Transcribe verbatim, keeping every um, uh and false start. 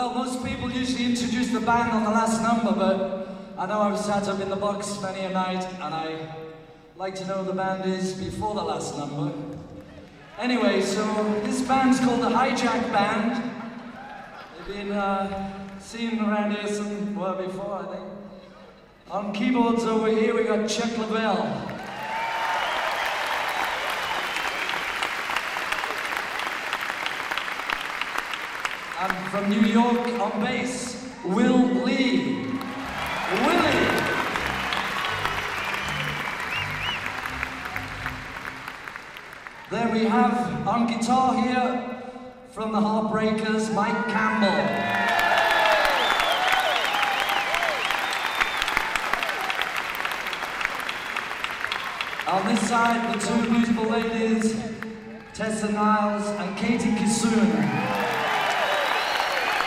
Well, most people usually introduce the band on the last number, but I know I've sat up in the box many a night, and I like to know who the band is before the last number. Anyway, so this band's called the Hijack Band. They've been uh, seen around here somewhere before, I think. On keyboards over here, we got Chuck Lavelle. And from New York on bass, Will Lee. Willie! There we have on guitar here from the Heartbreakers, Mike Campbell. On this side, the two beautiful ladies, Tessa Niles and Katie Kissoon.